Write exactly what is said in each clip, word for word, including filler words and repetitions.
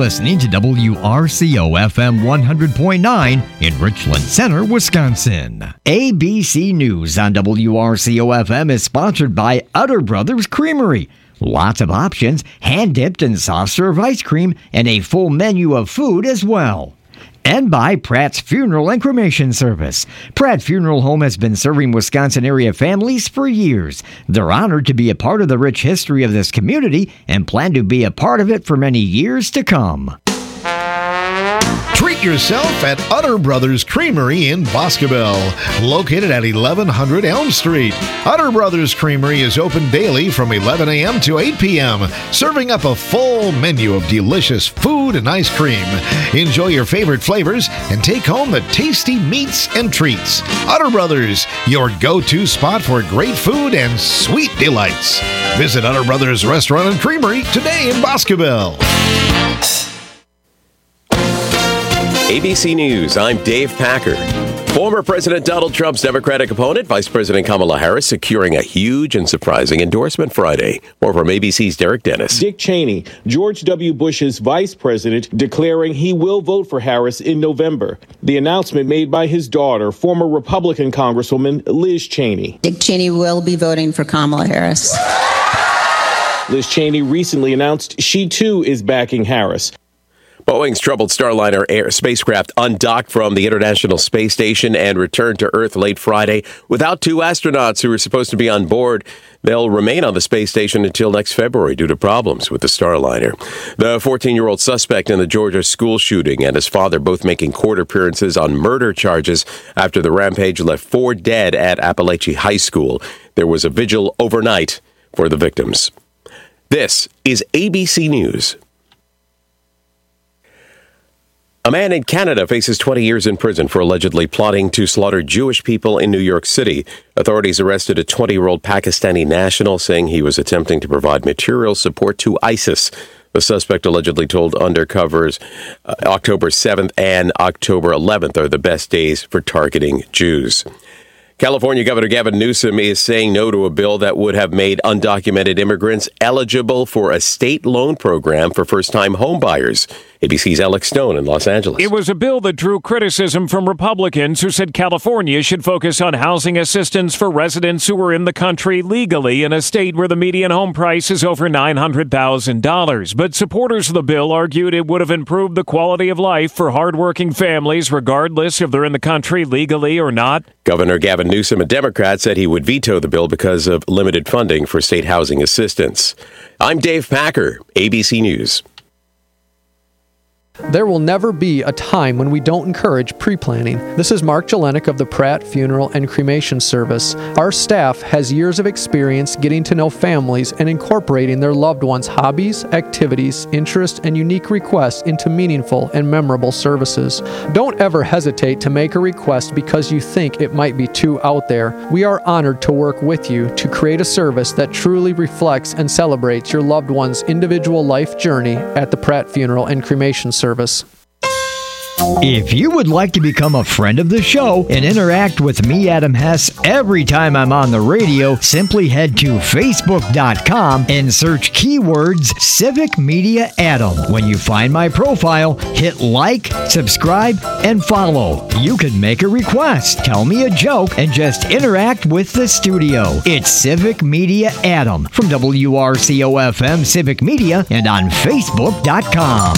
listening to W R C O F M one hundred point nine in Richland Center, Wisconsin. A B C News on W R C O F M is sponsored by Utter Brothers Creamery. Lots of options, hand-dipped and soft-serve ice cream, and a full menu of food as well. And by Pratt's Funeral and Cremation Service. Pratt Funeral Home has been serving Wisconsin area families for years. They're honored to be a part of the rich history of this community and plan to be a part of it for many years to come. Treat yourself at Utter Brothers Creamery in Boscobel, located at eleven hundred Elm Street. Utter Brothers Creamery is open daily from eleven a.m. to eight p.m., serving up a full menu of delicious food and ice cream. Enjoy your favorite flavors and take home the tasty meats and treats. Utter Brothers, your go-to spot for great food and sweet delights. Visit Utter Brothers Restaurant and Creamery today in Boscobel. A B C News, I'm Dave Packer. Former President Donald Trump's Democratic opponent, Vice President Kamala Harris, securing a huge and surprising endorsement Friday. More from A B C's Derek Dennis. Dick Cheney, George W. Bush's vice president, declaring he will vote for Harris in November. The announcement made by his daughter, former Republican Congresswoman Liz Cheney. Dick Cheney will be voting for Kamala Harris. Liz Cheney recently announced she too is backing Harris. Boeing's troubled Starliner Air spacecraft undocked from the International Space Station and returned to Earth late Friday without two astronauts who were supposed to be on board. They'll remain on the space station until next February due to problems with the Starliner. The fourteen-year-old suspect in the Georgia school shooting and his father both making court appearances on murder charges after the rampage left four dead at Appalachia High School. There was a vigil overnight for the victims. This is A B C News. A man in Canada faces twenty years in prison for allegedly plotting to slaughter Jewish people in New York City. Authorities arrested a twenty-year-old Pakistani national, saying he was attempting to provide material support to ISIS. The suspect allegedly told undercovers uh, October seventh and October eleventh are the best days for targeting Jews. California Governor Gavin Newsom is saying no to a bill that would have made undocumented immigrants eligible for a state loan program for first-time homebuyers. A B C's Alex Stone in Los Angeles. It was a bill that drew criticism from Republicans who said California should focus on housing assistance for residents who are in the country legally in a state where the median home price is over nine hundred thousand dollars. But supporters of the bill argued it would have improved the quality of life for hardworking families, regardless if they're in the country legally or not. Governor Gavin Newsom, a Democrat, said he would veto the bill because of limited funding for state housing assistance. I'm Dave Packer, A B C News. There will never be a time when we don't encourage pre-planning. This is Mark Jelenik of the Pratt Funeral and Cremation Service. Our staff has years of experience getting to know families and incorporating their loved ones' hobbies, activities, interests, and unique requests into meaningful and memorable services. Don't ever hesitate to make a request because you think it might be too out there. We are honored to work with you to create a service that truly reflects and celebrates your loved one's individual life journey at the Pratt Funeral and Cremation Service. Service. If you would like to become a friend of the show and interact with me, Adam Hess, every time I'm on the radio, simply head to facebook dot com and search keywords Civic Media Adam. When you find my profile, hit like, subscribe, and follow. You can make a request, tell me a joke, and just interact with the studio. It's Civic Media Adam from W R C O F M Civic Media and on facebook dot com.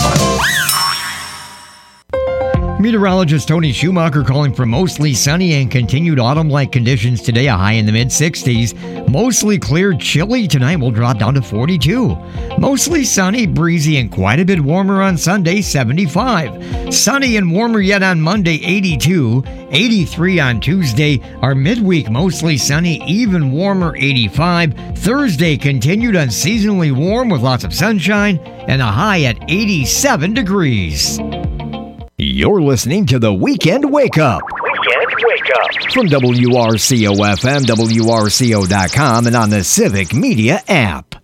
Meteorologist Tony Schumacher calling for mostly sunny and continued autumn-like conditions today, a high in the mid-sixties. Mostly clear, chilly tonight will drop down to forty-two. Mostly sunny, breezy, and quite a bit warmer on Sunday, seventy-five. Sunny and warmer yet on Monday, eighty-two. eighty-three on Tuesday. Our midweek mostly sunny, even warmer, eighty-five. Thursday continued unseasonably warm with lots of sunshine and a high at eighty-seven degrees. You're listening to the Weekend Wake Up. Weekend Wake Up. From W R C O F M, W R C O dot com, and on the Civic Media app.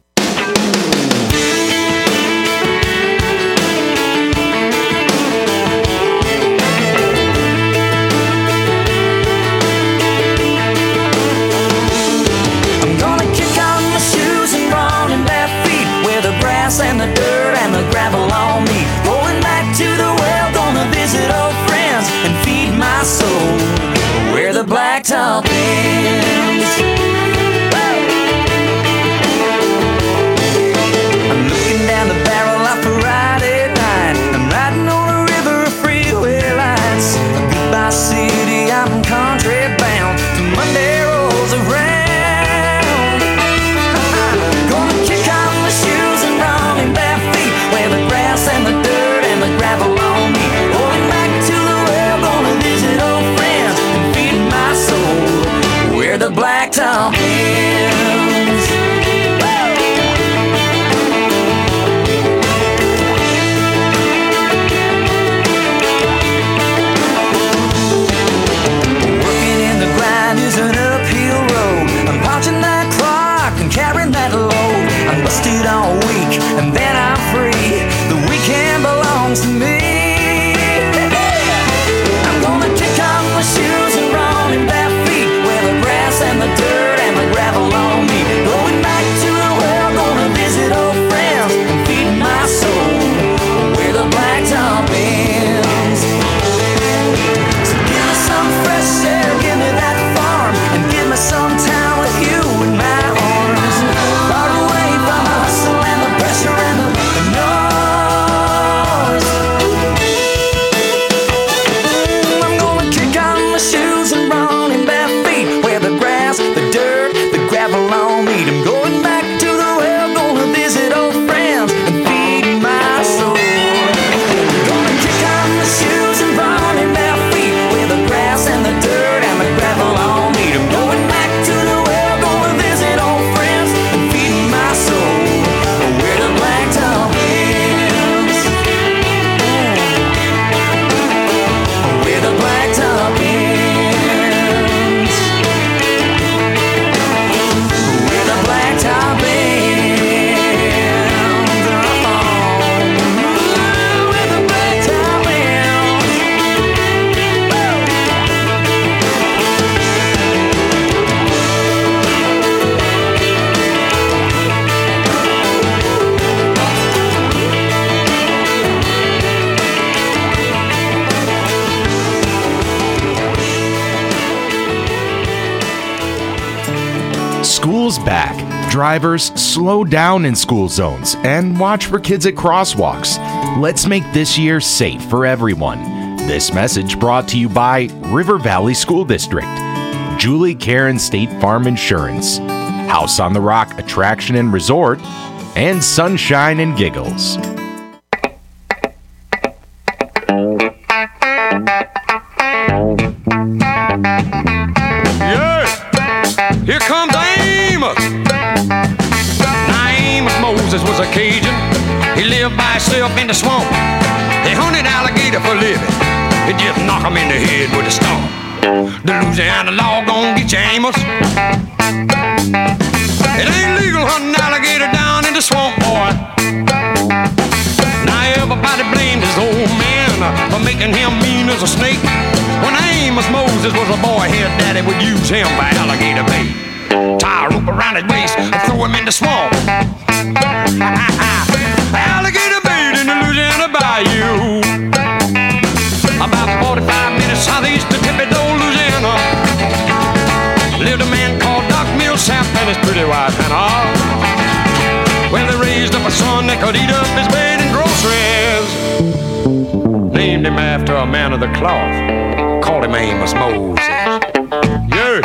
I'm gonna kick on my shoes and run in bare feet where the grass and the dirt and the gravel on me. blacktop ends. I'm looking down the barrel of a Friday night. I'm riding on a river of freeway lights. Goodbye city, I'm country bound. To Monday rolls around. Gonna kick off my shoes and run in bare feet, where the grass and the dirt and the gravel on me. Going back to the well, gonna visit old friends and feed my soul where the blacktop ends. Working in the grind is an uphill road. I'm punching that clock and carrying that load. I'm busted all week and then I'm free. The weekend belongs to me. I'm gonna kick off my shoes and run in bare feet, where the grass and the dirt and the gravel on me. Going back to the well, gonna visit old friends and feed my soul where the blacktop ends. So give me some fresh air, give me that farm, and give me some time with you in my arms. Far away from the hustle and the pressure and the, the noise. I'm gonna kick on my shoes and run in bare feet, where the grass, the dirt, the gravel on me. I'm going back to the well, gonna visit old friends and feed my soul. Gonna kick on my shoes and run in bare feet, where the grass and the dirt and the gravel on me. I'm going back to the well, gonna visit old friends and feed my soul where the blacktop ends. Where the blacktop ends. Where the blacktop ends. Oh, where the blacktop ends. School's back. Drivers, slow down in school zones and watch for kids at crosswalks. Let's make this year safe for everyone. This message brought to you by River Valley School District, Julie Karen State Farm Insurance, House on the Rock Attraction and Resort, and Sunshine and Giggles. Yeah, here comes Amos. Now Amos Moses was a Cajun. He lived by himself in the swamp. They hunted alligator for living. They just knock him in the head with a stump. The Louisiana law gon' get you, Amos. It ain't legal hunting alligator down in the swamp, boy. Now everybody blames his old man for making him mean as a snake. When Amos Moses was a boy, his daddy would use him for alligator bait. Tie a rope around his waist and throw him in the swamp. Alligator bait in the Louisiana bayou. About forty-five minutes southeast of Thibodaux, Louisiana, lived a man called Doc Millsap and his pretty wife Hannah. Well, they raised up a son that could eat up his bait and groceries. Named him after a man of the cloth. Called him Amos Moses. Yeah.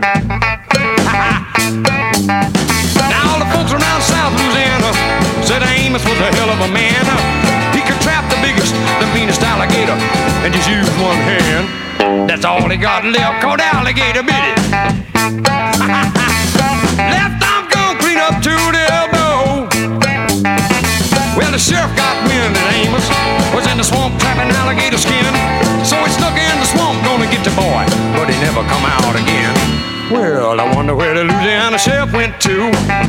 Now all the folks around South Louisiana said Amos was a hell of a man. He could trap the biggest, the meanest alligator and just use one hand. That's all he got left, called alligator bit it. Left arm gone clean up to the elbow. Well, the sheriff got wind that Amos was in the swamp trapping alligator skin. So he snuck in the swamp, gonna get the boy, but he never come out again. Well, I wonder where the Louisiana sheriff went to.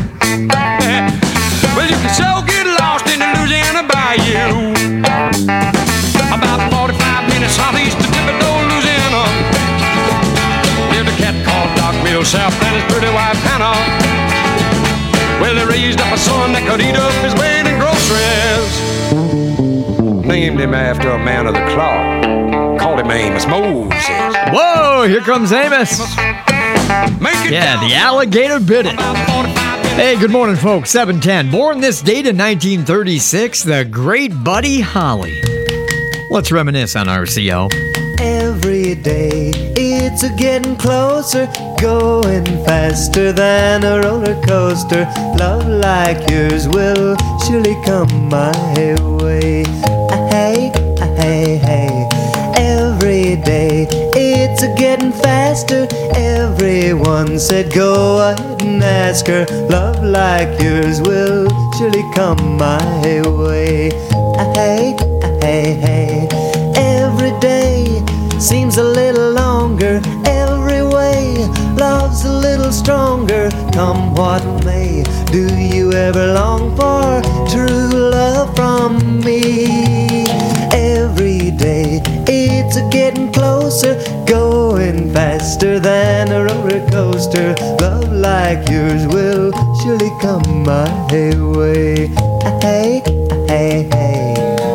Well, you can so get lost in the Louisiana bayou. About forty-five minutes southeast of Thibodaux, Louisiana, lived a cat called Doc Millsap and his pretty wife Hannah. Well, they raised up a son that could eat up his weight in groceries. Named him after a man of the cloth. Called him Amos Moses. Whoa, here comes Amos. Yeah, the alligator bit it. Hey, good morning, folks. seven ten. Born this date in nineteen thirty-six, the great Buddy Holly. Let's reminisce on R C O. Every day it's a getting closer, going faster than a roller coaster. Love like yours will surely come my way. Hey, hey, hey. Every day it's a getting faster. Everyone said go ahead and ask her. Love like yours will surely come my way. Hey, hey, hey. Every day seems a little longer. Every way love's a little stronger. Come what may, do you ever long for true love from me? Every day it's a getting closer, going faster than a roller coaster. Love like yours will surely come my way. Hey, hey, hey.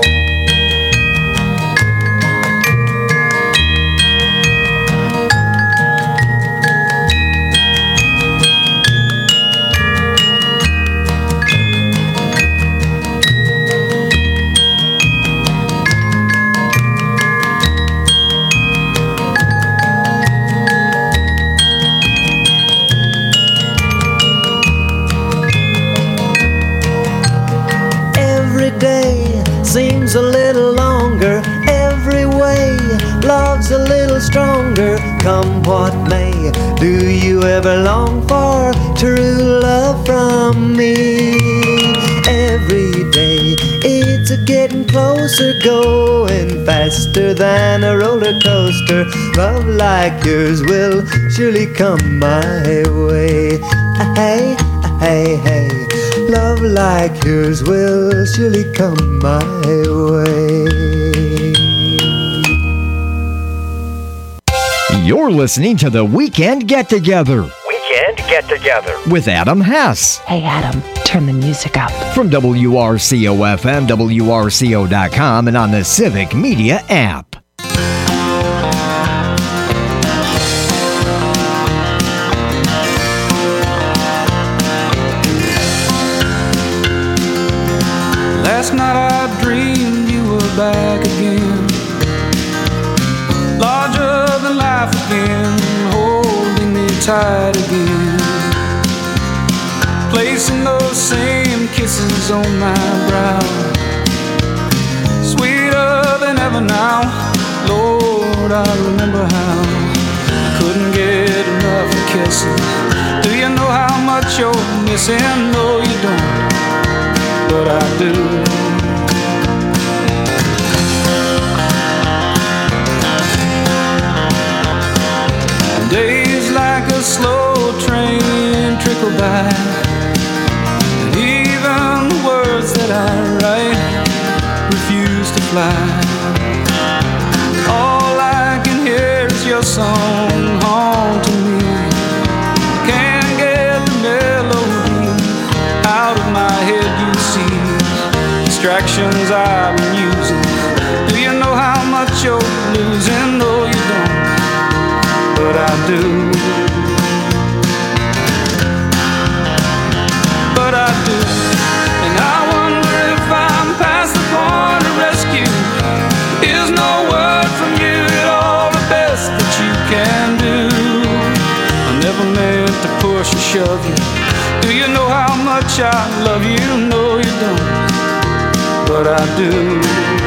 Seems a little longer. Every way love's a little stronger. Come what may, do you ever long for true love from me? Every day it's a getting closer, going faster than a roller coaster. Love like yours will surely come my way. Hey, hey, hey. Love like yours will surely come my way. You're listening to the Weekend Get Together. Weekend Get Together. With Adam Hess. Hey, Adam, turn the music up. From W R C O F M, W R C O dot com, and on the Civic Media app. Last night I dreamed you were back again, larger than life again, holding me tight again, placing those same kisses on my brow, sweeter than ever now. Lord, I remember how I couldn't get enough of kissing. Do you know how much you're missing? No, you don't, but I do. Days like a slow train trickle by, and even the words that I write refuse to fly. All I can hear is your song haunting me. Can't get the melody out of my head, you see. Distractions I've been using. Do you know how much you're losing? No, you don't, but I do. But I do. And I wonder if I'm past the point of rescue. Is no word from you at all the best that you can do? I never meant to push or shove you. Do you know how much I love you? No, you don't, but I do.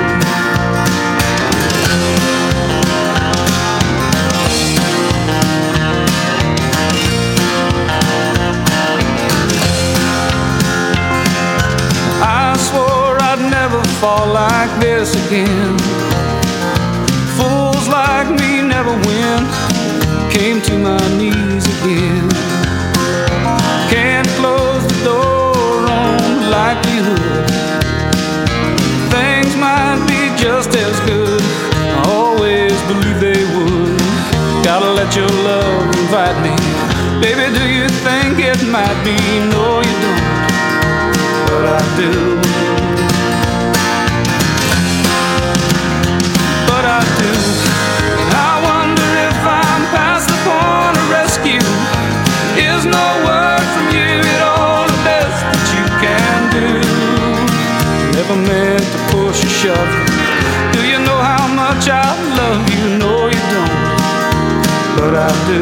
I swore I'd never fall like this again. Fools like me never win. Came to my knees again. Can't close the door on the likelihood things might be just as good. I always believed they would. Gotta let your love invite me. Baby, do you think it might be? No, you don't, but I do. But I do. I wonder if shovel. Do you know how much I love you? No, you don't, but I do.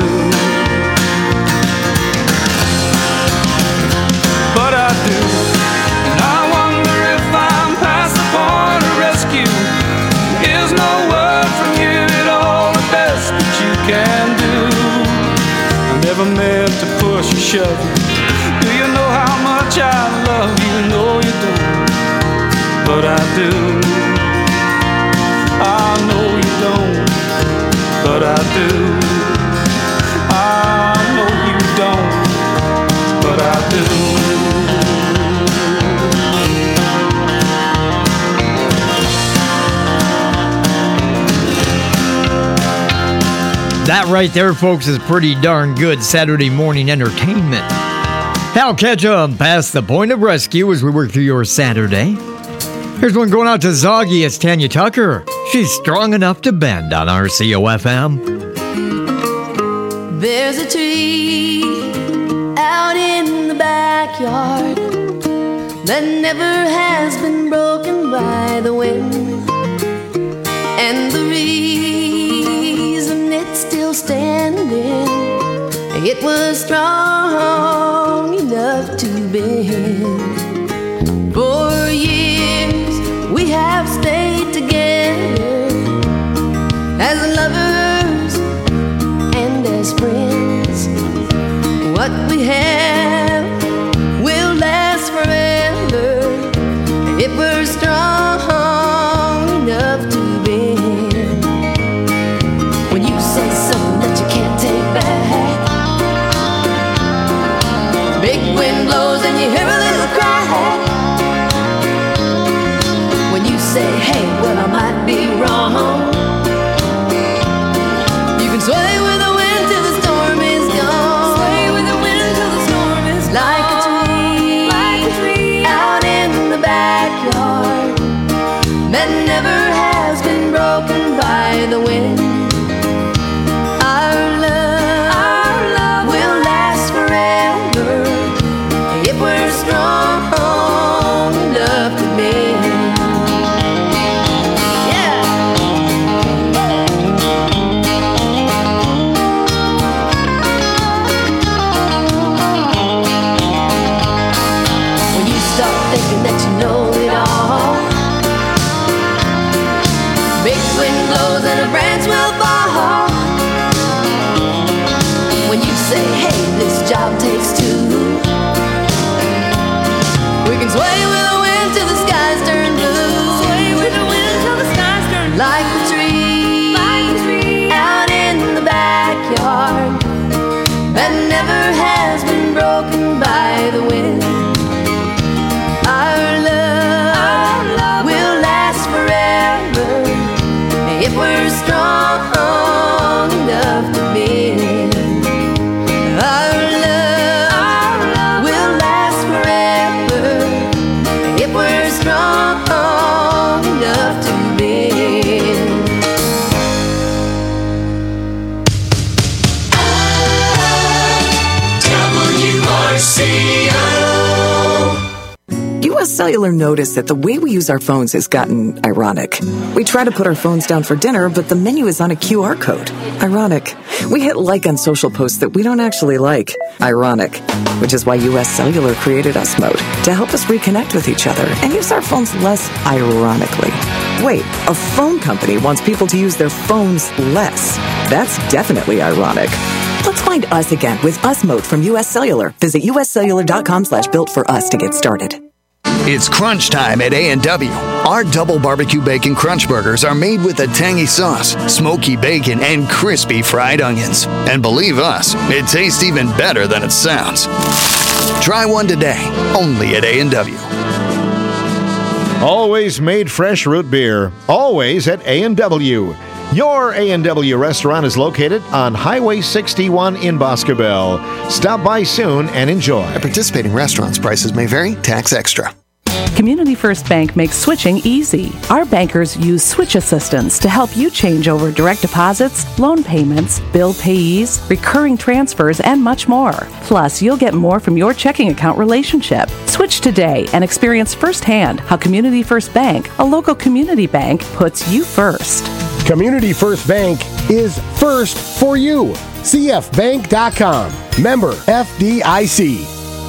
But I do. And I wonder if I'm past the point of rescue. Is no word from you at all the best that you can do? I never meant to push or shove you. Do you know how much I love you? No, you don't, but I do. I know you don't, but I do. I know you don't, but I do. That right there, folks, is pretty darn good Saturday morning entertainment. I'll catch up past the point of rescue as we work through your Saturday. Here's one going out to Zoggy. It's Tanya Tucker. She's strong enough to bend on R C O F M. There's a tree out in the backyard that never has been broken by the wind. And the reason it's still standing, it was strong enough to bend. For years we have stayed together as lovers and as friends. What we have will last forever if we're strong enough to bend. When you say something that you can't take back, big wind blows and you hear a little cry. When you say, hey, well, I might be wrong, you can sway with the wind till the storm is gone. Sway with the wind till the storm is gone. Like a tree, like a tree out in the backyard that never has been broken by the wind. Our love, our love will last forever if we're strong enough to bend. That you know it all. Big wind blows and a branch will fall. When you say, hey, this job takes two, we can sway with the wind till the skies turn blue. Sway with the wind till the skies turn blue. Like the tree, like the tree out in the backyard that never has been broken by the wind. Our love, our love will last forever if we're strong enough to bend. Our love, our love will last forever if we're strong enough to bend. W R C O. U S Cellular noticed that the way we use our phones has gotten ironic. We try to put our phones down for dinner, but the menu is on a Q R code. Ironic. We hit like on social posts that we don't actually like. Ironic. Which is why U S Cellular created Us Mode to help us reconnect with each other and use our phones less ironically. Wait, a phone company wants people to use their phones less. That's definitely ironic. Let's find us again with Us Mode from U S Cellular. Visit uscellular.com slash built for us to get started. It's crunch time at A and W. Our double barbecue bacon crunch burgers are made with a tangy sauce, smoky bacon, and crispy fried onions. And believe us, it tastes even better than it sounds. Try one today, only at A and W. Always made fresh root beer, always at A and W. Your A and W restaurant is located on Highway sixty-one in Boscobel. Stop by soon and enjoy. At participating restaurants, prices may vary, tax extra. Community First Bank makes switching easy. Our bankers use switch assistance to help you change over direct deposits, loan payments, bill payees, recurring transfers, and much more. Plus, you'll get more from your checking account relationship. Switch today and experience firsthand how Community First Bank, a local community bank, puts you first. Community First Bank is first for you. C F bank dot com. Member F D I C.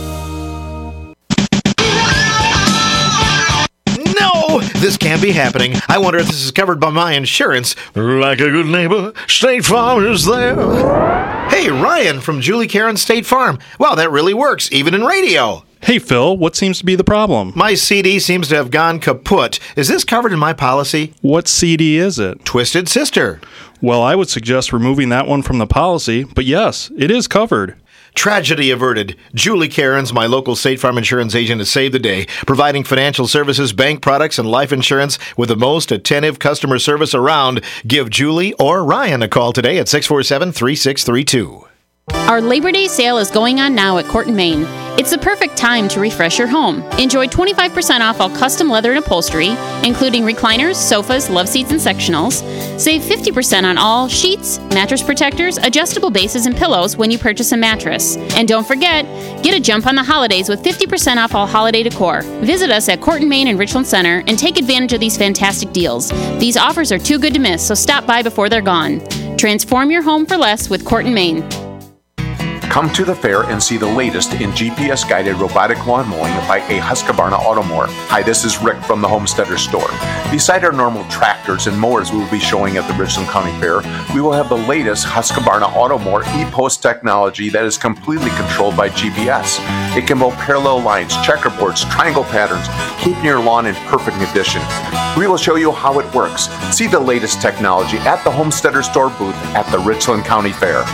No, this can't be happening. I wonder if this is covered by my insurance. Like a good neighbor, State Farm is there. Hey, Ryan from Julie Karen State Farm. Wow, that really works, even in radio. Hey, Phil, what seems to be the problem? My C D seems to have gone kaput. Is this covered in my policy? What C D is it? Twisted Sister. Well, I would suggest removing that one from the policy, but yes, it is covered. Tragedy averted. Julie Cairns, my local State Farm insurance agent, has saved the day, providing financial services, bank products, and life insurance with the most attentive customer service around. Give Julie or Ryan a call today at six four seven, three six three two. Our Labor Day sale is going on now at Court and Main. It's the perfect time to refresh your home. Enjoy twenty-five percent off all custom leather and upholstery, including recliners, sofas, love seats, and sectionals. Save fifty percent on all sheets, mattress protectors, adjustable bases, and pillows when you purchase a mattress. And don't forget, get a jump on the holidays with fifty percent off all holiday decor. Visit us at Court and Main in Richland Center and take advantage of these fantastic deals. These offers are too good to miss, so stop by before they're gone. Transform your home for less with Court and Main. Come to the fair and see the latest in G P S-guided robotic lawn mowing by a Husqvarna Automower. Hi, this is Rick from the Homesteader Store. Beside our normal tractors and mowers we will be showing at the Richland County Fair, we will have the latest Husqvarna Automower e-post technology that is completely controlled by G P S. It can mow parallel lines, checkerboards, triangle patterns, keeping your lawn in perfect condition. We will show you how it works. See the latest technology at the Homesteader Store booth at the Richland County Fair.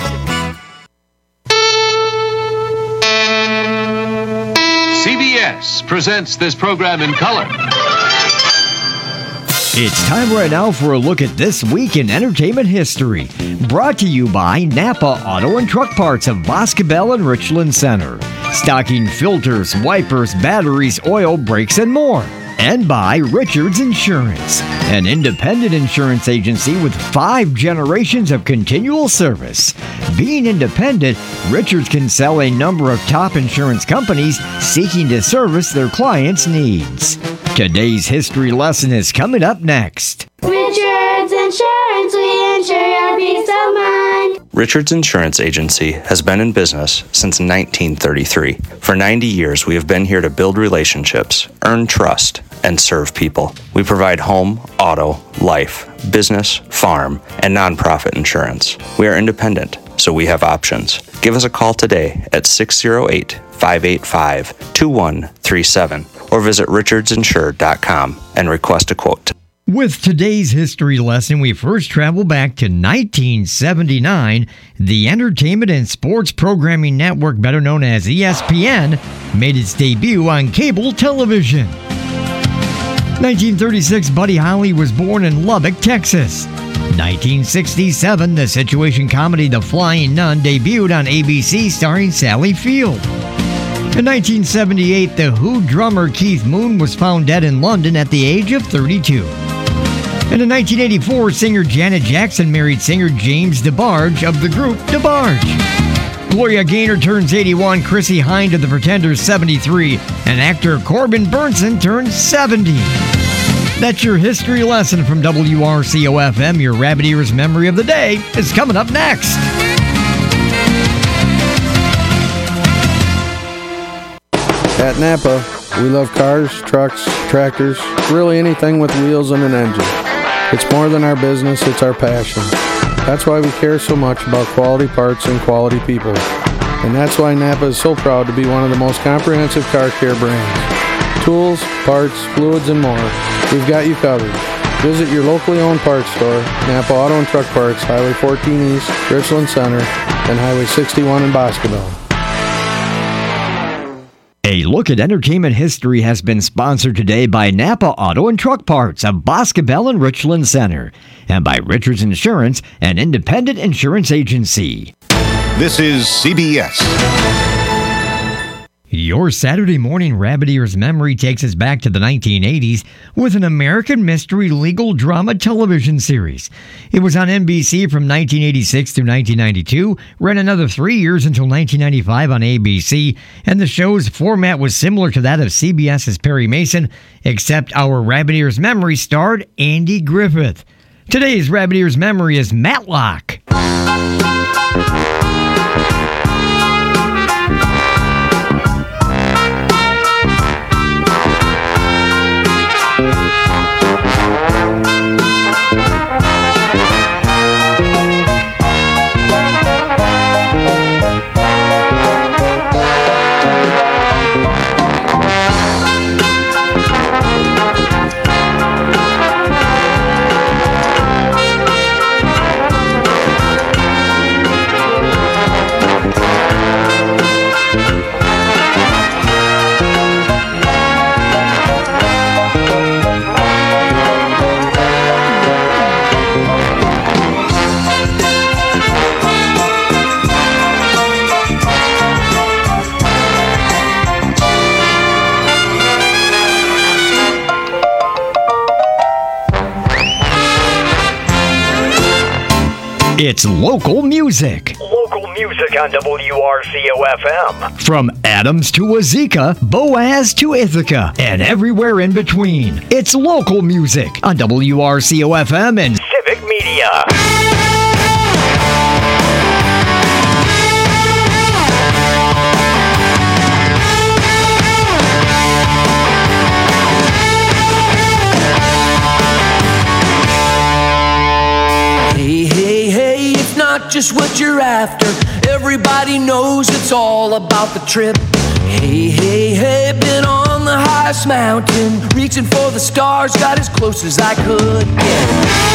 C B S presents this program in color. It's time right now for a look at This Week in Entertainment History. Brought to you by Napa Auto and Truck Parts of Boscobel and Richland Center. Stocking filters, wipers, batteries, oil, brakes, and more. And by Richards Insurance, an independent insurance agency with five generations of continual service. Being independent, Richards can sell a number of top insurance companies seeking to service their clients' needs. Today's history lesson is coming up next. Richards Insurance, we insure your peace of mind. Richards Insurance Agency has been in business since nineteen thirty-three. For ninety years, we have been here to build relationships, earn trust, and serve people. We provide home, auto, life, business, farm, and nonprofit insurance. We are independent, so we have options. Give us a call today at six oh eight, five eight five, two one three seven or visit richards insure dot com and request a quote. With today's history lesson, we first travel back to nineteen seventy-nine. The Entertainment and Sports Programming Network, better known as E S P N, made its debut on cable television. nineteen thirty-six, Buddy Holly was born in Lubbock, Texas. nineteen sixty-seven, the situation comedy The Flying Nun debuted on A B C starring Sally Field. In nineteen seventy-eight, The Who drummer Keith Moon was found dead in London at the age of thirty-two. And in nineteen eighty-four, singer Janet Jackson married singer James DeBarge of the group DeBarge. Gloria Gaynor turns eighty-one, Chrissy Hynde of the Pretenders seventy-three, and actor Corbin Burnson turns seventy. That's your history lesson from W R C O F M. Your Rabbit Ears Memory of the Day is coming up next. At Napa, we love cars, trucks, tractors, really anything with wheels and an engine. It's more than our business, it's our passion. That's why we care so much about quality parts and quality people. And that's why Napa is so proud to be one of the most comprehensive car care brands. Tools, parts, fluids, and more. We've got you covered. Visit your locally owned parts store, Napa Auto and Truck Parts, Highway fourteen East, Richland Center, and Highway sixty-one in Boscobel. A Look at Entertainment History has been sponsored today by Napa Auto and Truck Parts of Boscobel and Richland Center, and by Richards Insurance, an independent insurance agency. This is C B S. Your Saturday morning Rabbit Ears memory takes us back to the nineteen eighties with an American mystery legal drama television series. It was on N B C from nineteen eighty-six through nineteen ninety-two, ran another three years until nineteen ninety-five on A B C, and the show's format was similar to that of CBS's Perry Mason, except our Rabbit Ears memory starred Andy Griffith. Today's Rabbit Ears memory is Matlock. It's local music. Local music on W R C O F M. From Adams to Wazeeka, Boaz to Ithaca, and everywhere in between. It's local music on W R C O F M and Civic Media. Hey, hey, hey, it's not just what you're after. Everybody knows it's all about the trip. Hey, hey, hey, been on the highest mountain, reaching for the stars, got as close as I could get.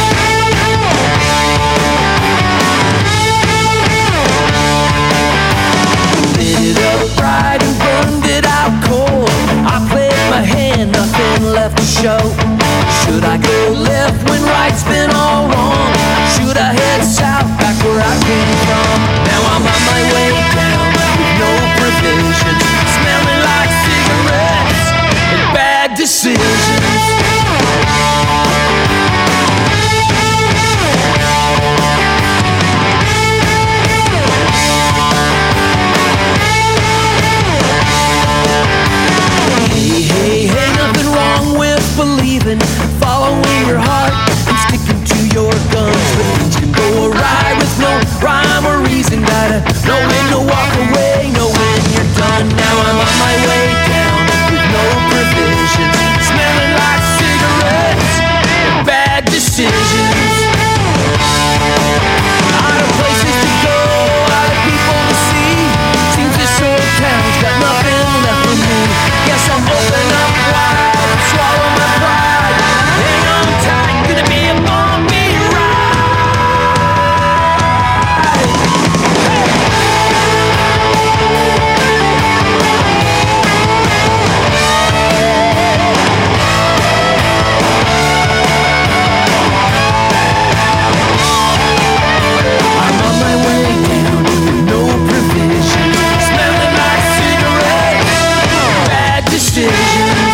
Lit it up bright and burned it out cold. I played my hand, nothing left to show. Should I go left when right's been all wrong? Should I head south back where I came from? Now I'm on my way down with no provisions, smelling like cigarettes and bad decisions. Hey, hey, hey, nothing wrong with believing, following your heart and sticking to your guns. But things can go awry with no rhyme or reason. Gotta know when to walk away, know when you're done. Now I'm on my way down with no provisions, smelling like cigarettes and bad decisions. Out of places to go, out of people to see. Seems this old town's got nothing left for me. Guess I'll open up wide and swallow my pride. Hang on tight, gonna be a bumpy I'm on my way down with no provisions, smelling like cigarettes, bad decisions.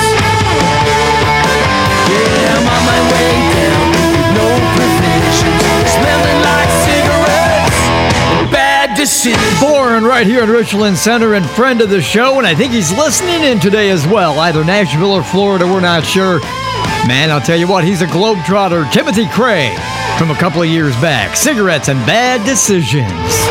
Yeah, I'm on my way down with no provisions, smelling like cigarettes, bad decisions. Born right here in Richland Center and friend of the show, and I think he's listening in today as well, either Nashville or Florida, we're not sure. Man, I'll tell you what, he's a globetrotter, Timothy Cray, from a couple of years back. Cigarettes and Bad Decisions.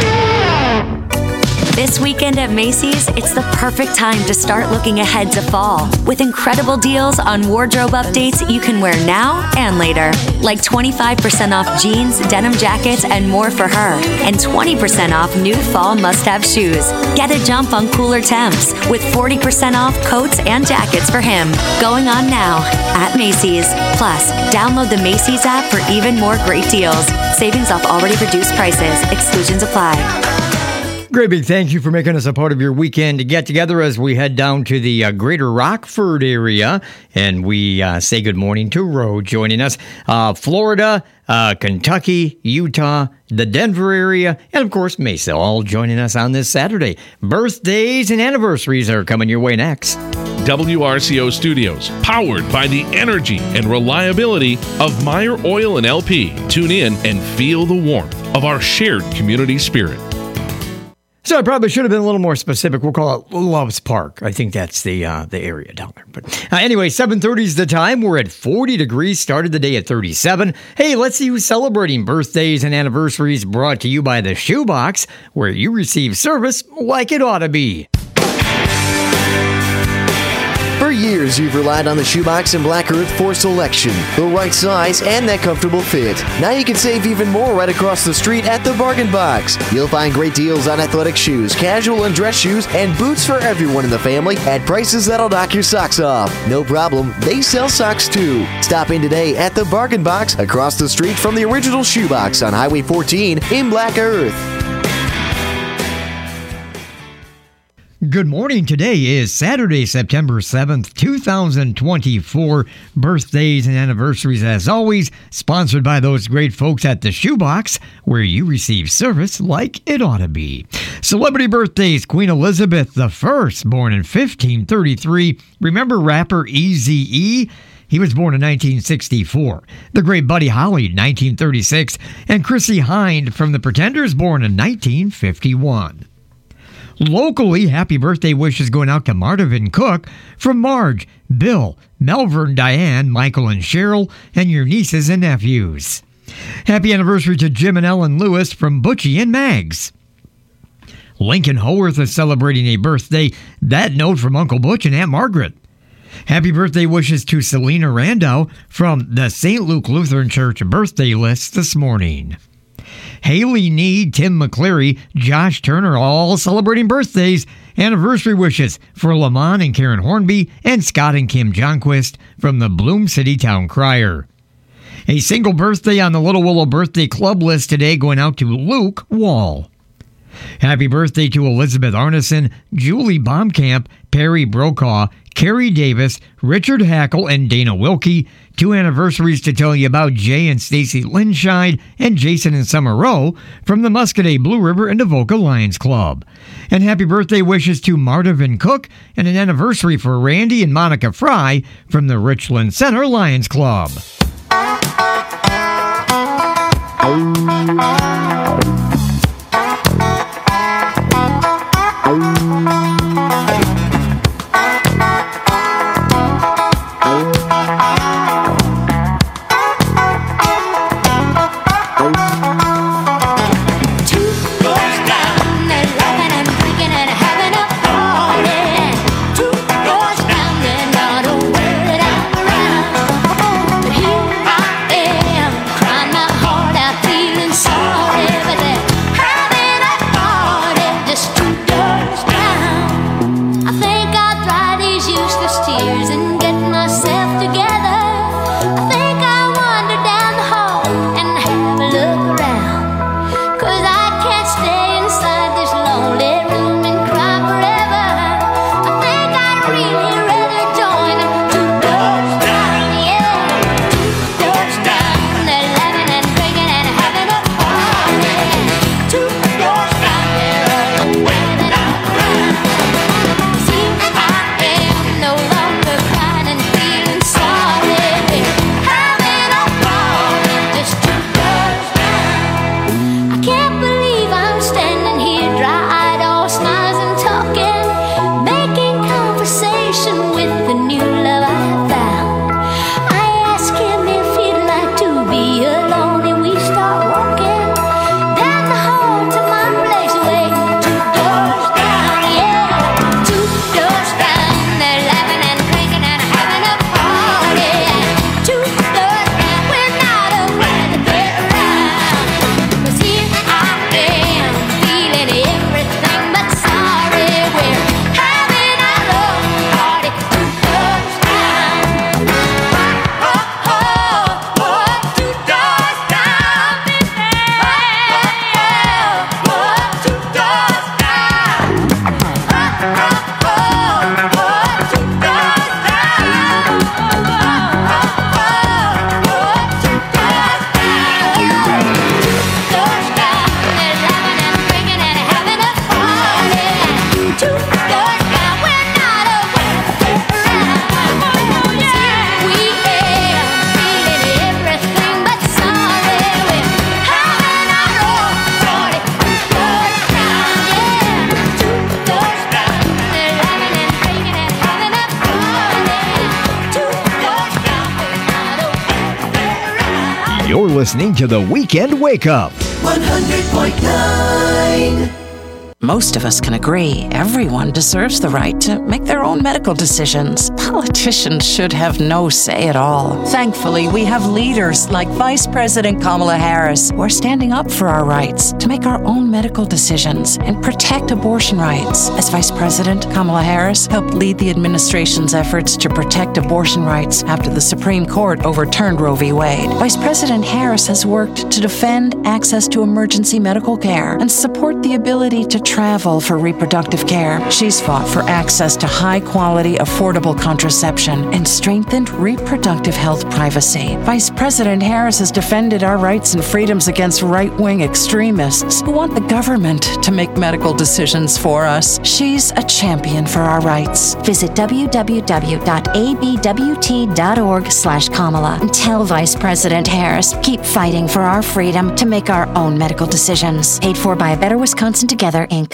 This weekend at Macy's, it's the perfect time to start looking ahead to fall with incredible deals on wardrobe updates you can wear now and later, like twenty-five percent off jeans, denim jackets, and more for her, and twenty percent off new fall must-have shoes. Get a jump on cooler temps with forty percent off coats and jackets for him. Going on now at Macy's. Plus, download the Macy's app for even more great deals. Savings off already reduced prices. Exclusions apply. Great big thank you for making us a part of your weekend to get together as we head down to the uh, greater Rockford area. And we uh, say good morning to Ro joining us. Uh, Florida, uh, Kentucky, Utah, the Denver area, and of course Mesa all joining us on this Saturday. Birthdays and anniversaries are coming your way next. W R C O Studios, powered by the energy and reliability of Meyer Oil and L P. Tune in and feel the warmth of our shared community spirit. So I probably should have been a little more specific. We'll call it Loves Park. I think that's the uh, the area down there. But uh, anyway, seven thirty is the time. We're at forty degrees. Started the day at thirty-seven. Hey, let's see who's celebrating birthdays and anniversaries. Brought to you by the Shoebox, where you receive service like it ought to be. For years, you've relied on the Shoebox and Black Earth for selection, the right size, and that comfortable fit. Now you can save even more right across the street at the Bargain Box. You'll find great deals on athletic shoes, casual and dress shoes, and boots for everyone in the family at prices that'll knock your socks off. No problem, they sell socks too. Stop in today at the Bargain Box across the street from the original Shoebox on Highway fourteen in Black Earth. Good morning. Today is Saturday, September seventh, two thousand twenty-four. Birthdays and anniversaries, as always, sponsored by those great folks at the Shoebox, where you receive service like it ought to be. Celebrity birthdays: Queen Elizabeth the First, born in fifteen thirty-three. Remember rapper Eazy-E? He was born in nineteen sixty-four. The great Buddy Holly, nineteen thirty-six. And Chrissie Hynde from The Pretenders, born in nineteen fifty-one. Locally, happy birthday wishes going out to Marvin Cook from Marge, Bill, Melvern, Diane, Michael, and Cheryl, and your nieces and nephews. Happy anniversary to Jim and Ellen Lewis from Butchie and Mags. Lincoln Howarth is celebrating a birthday. That note from Uncle Butch and Aunt Margaret. Happy birthday wishes to Selena Randall from the Saint Luke Lutheran Church birthday list this morning. Haley Need, Tim McCleary, Josh Turner, all celebrating birthdays. Anniversary wishes for Lamont and Karen Hornby and Scott and Kim Johnquist from the Bloom City Town Crier. A single birthday on the Little Willow Birthday Club list today going out to Luke Wall. Happy birthday to Elizabeth Arneson, Julie Baumkamp, Perry Brokaw, Carrie Davis, Richard Hackle, and Dana Wilkie. Two anniversaries to tell you about: Jay and Stacy Linscheid and Jason and Summer Rowe from the Muscadet Blue River and Avoca Lions Club. And happy birthday wishes to Marvin Cook and an anniversary for Randy and Monica Fry from the Richland Center Lions Club. Sorry. You're listening to the Weekend Wake Up. one hundred point nine. Most of us can agree everyone deserves the right to make their own medical decisions. Politicians should have no say at all. Thankfully, we have leaders like Vice President Kamala Harris who are standing up for our rights to make our own medical decisions and protect abortion rights. As Vice President, Kamala Harris helped lead the administration's efforts to protect abortion rights after the Supreme Court overturned Roe v. Wade. Vice President Harris has worked to defend access to emergency medical care and support the ability to travel for reproductive care. She's fought for access to high-quality, affordable contraception and strengthened reproductive health privacy. Vice President Harris has defended our rights and freedoms against right-wing extremists who want the government to make medical decisions for us. She's a champion for our rights. Visit w w w dot a b w t dot org slash Kamala and tell Vice President Harris, keep fighting for our freedom to make our own medical decisions. Paid for by a Better Wisconsin Together, Incorporated.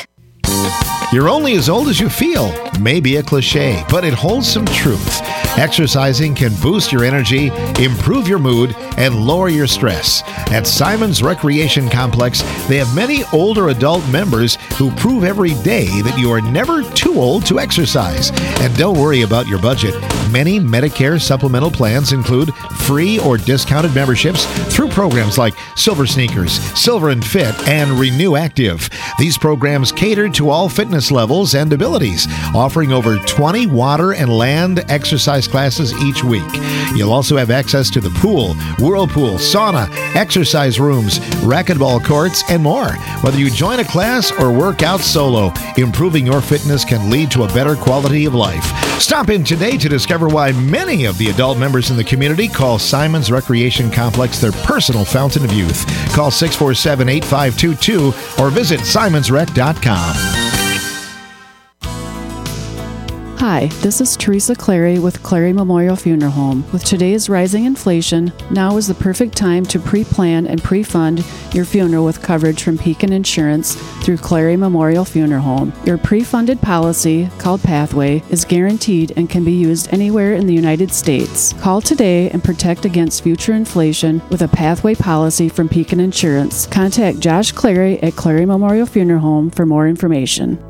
You're only as old as you feel. Maybe a cliche, but it holds some truth. Exercising can boost your energy, improve your mood, and lower your stress. At Simon's Recreation Complex, they have many older adult members who prove every day that you are never too old to exercise. And don't worry about your budget. Many Medicare supplemental plans include free or discounted memberships through programs like Silver Sneakers, Silver and Fit, and Renew Active. These programs cater to all fitness levels and abilities, offering over twenty water and land exercise classes each week. You'll also have access to the pool, whirlpool, sauna, exercise rooms, racquetball courts, and more. Whether you join a class or work out solo, improving your fitness can lead to a better quality of life. Stop in today to discover why many of the adult members in the community call Simon's Recreation Complex their personal fountain of youth. Call six four seven, eight five two two or visit simons rec dot com. Hi, this is Teresa Clary with Clary Memorial Funeral Home. With today's rising inflation, now is the perfect time to pre-plan and pre-fund your funeral with coverage from Pekin Insurance through Clary Memorial Funeral Home. Your pre-funded policy, called Pathway, is guaranteed and can be used anywhere in the United States. Call today and protect against future inflation with a Pathway policy from Pekin Insurance. Contact Josh Clary at Clary Memorial Funeral Home for more information.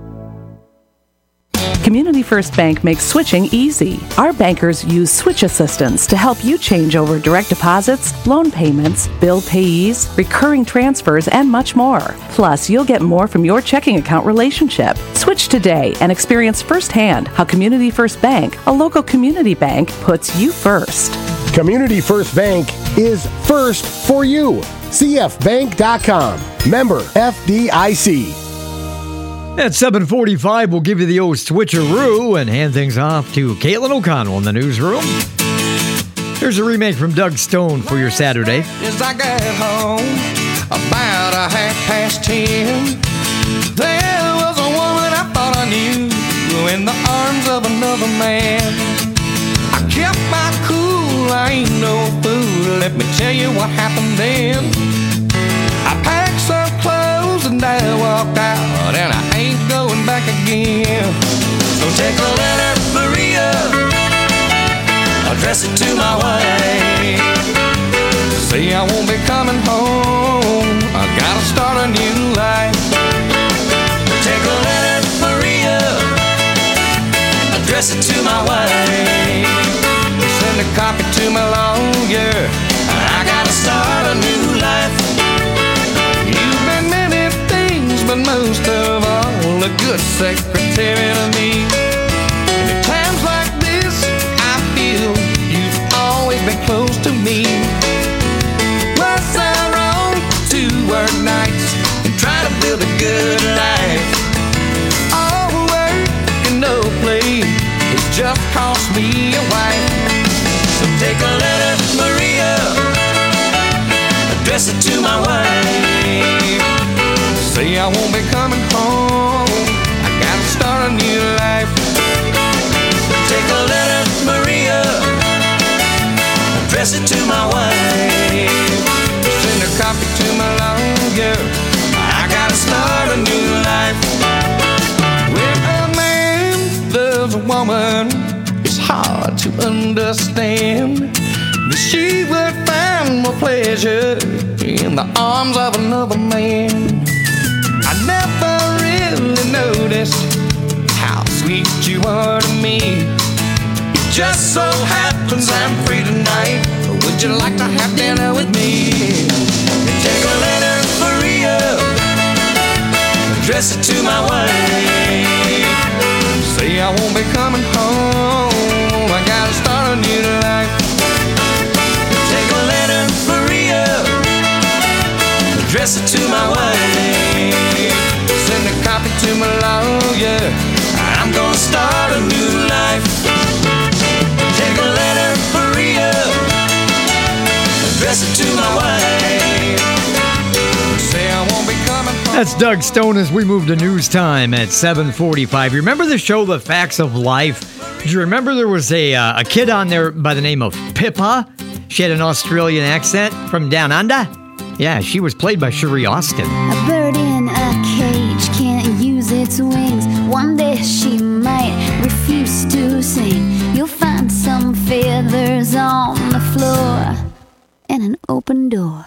Community First Bank makes switching easy. Our bankers use switch assistants to help you change over direct deposits, loan payments, bill payees, recurring transfers, and much more. Plus, you'll get more from your checking account relationship. Switch today and experience firsthand how Community First Bank, a local community bank, puts you first. Community First Bank is first for you. c f bank dot com. Member F D I C. At seven forty-five, we'll give you the old switcheroo and hand things off to Caitlin O'Connell in the newsroom. Here's a remake from Doug Stone for your Saturday. As I got home, about a half past ten, there was a woman I thought I knew in the arms of another man. I kept my cool, I ain't no fool. Let me tell you what happened then. I packed some clothes and I walked out, and I ain't going back again. So take a letter, Maria, address it to my wife. Say I won't be coming home, I gotta start a new life. Take a letter, Maria, address it to my wife. Send a copy to my lawyer, I gotta start a new life. You've been many things, but most of all, a good secretary to me. And at times like this, I feel you've always been close to me. Was I wrong to work nights and try to build a good life? All work and no play, it just cost me a wife. So take a letter, Maria, address it to my wife. Say I won't be coming home, I gotta start a new life. Take a letter, Maria, address it to my wife. Send a copy to my lawyer, I gotta start a new life. When a man loves a woman, it's hard to understand that she would find find more pleasure in the arms of another man. I never really noticed how sweet you are to me. It just so happens I'm free tonight. Would you like to have dinner with me? Take a letter for Rio, address it to my wife. Say I won't be coming home, I gotta start a new life. Take a letter for Rio, address it to my wife. Send a copy to my lawyer, I'm gonna start a new life. Take a letter for Rio, address it to my wife. Say I won't be coming home. That's Doug Stone as we move to news time at seven forty-five. You remember the show The Facts of Life? Do you remember there was a, uh, a kid on there by the name of Pippa? She had an Australian accent from down under. Yeah, she was played by Sherry Austin. A bird in a cage can't use its wings. One day she might refuse to sing. You'll find some feathers on the floor and an open door.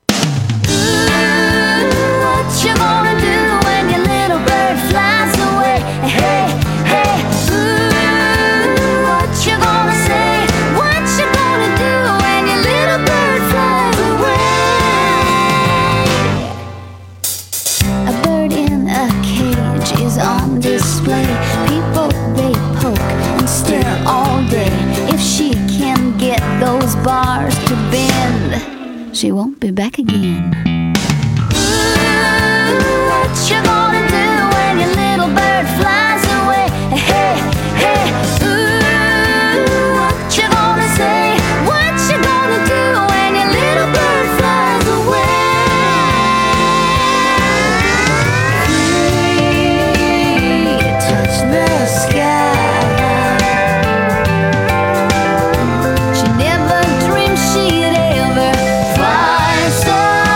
Ooh, what you gonna do when your little bird flies away? Hey, hey, ooh, what you gonna say? What you gonna do when your little bird flies away? A bird in a cage is on display. People, they poke and stare all day. If she can get those bars to bend, she won't be back again. Ooh, what you gonna do when your little bird flies away? Hey, hey, ooh, what you gonna say? What you gonna do when your little bird flies away? Free to touch the sky. She never dreamed she'd ever fly so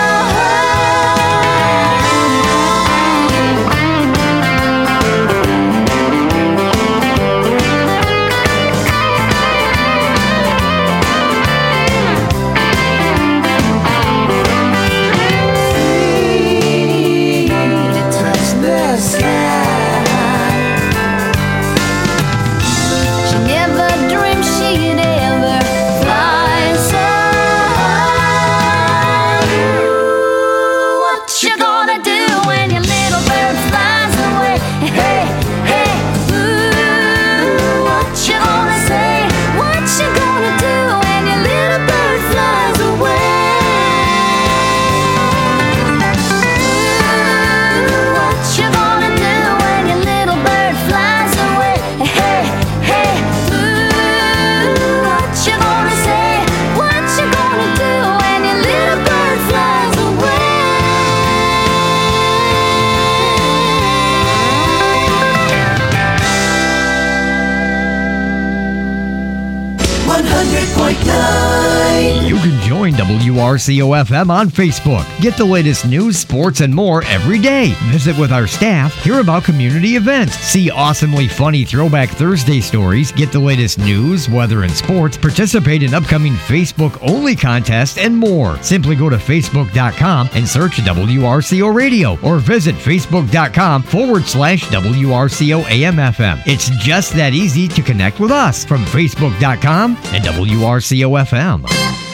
You can join W R C O F M on Facebook. Get the latest news, sports, and more every day. Visit with our staff, hear about community events, see awesomely funny Throwback Thursday stories, get the latest news, weather, and sports, participate in upcoming Facebook-only contests, and more. Simply go to Facebook dot com and search W R C O Radio or visit Facebook dot com forward slash W R C O A M F M. It's just that easy to connect with us from Facebook dot com and W R C O F M.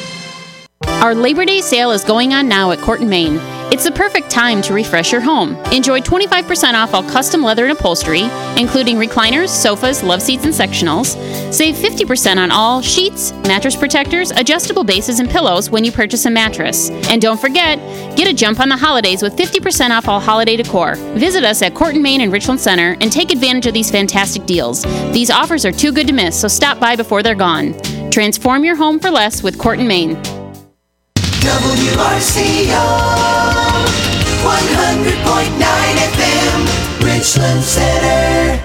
Our Labor Day sale is going on now at Court and Main. It's the perfect time to refresh your home. Enjoy twenty-five percent off all custom leather and upholstery, including recliners, sofas, love seats, and sectionals. Save fifty percent on all sheets, mattress protectors, adjustable bases, and pillows when you purchase a mattress. And don't forget, get a jump on the holidays with fifty percent off all holiday decor. Visit us at Court and Main in Richland Center and take advantage of these fantastic deals. These offers are too good to miss, so stop by before they're gone. Transform your home for less with Court and Main. W R C O one hundred point nine F M, Richland Center.